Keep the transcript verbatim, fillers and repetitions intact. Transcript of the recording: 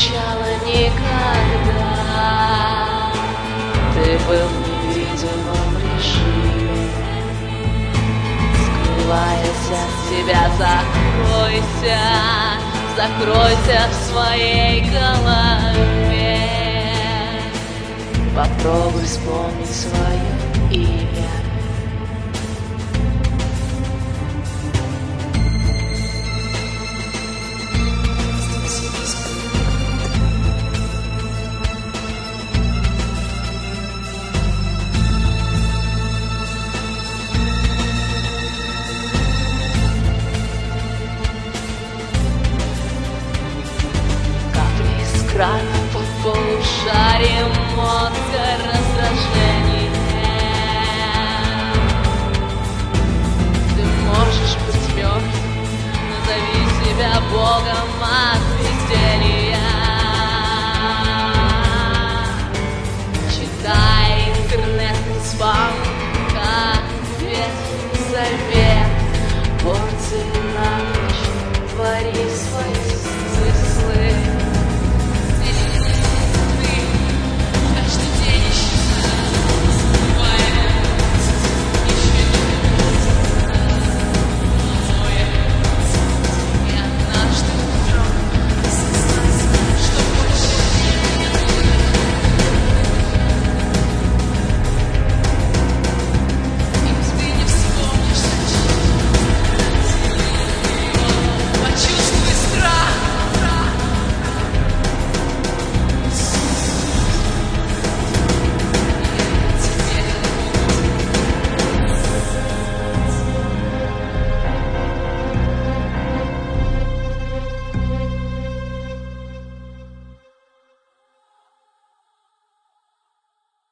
встречала никогда. Ты был в невидимом режиме, скрываясь от тебя, закройся, закройся в своей голове. Попробуй вспомнить свое имя. Капли по полушариям мозга раздражение. Ты можешь быть мертв, назови себя Богом от видений.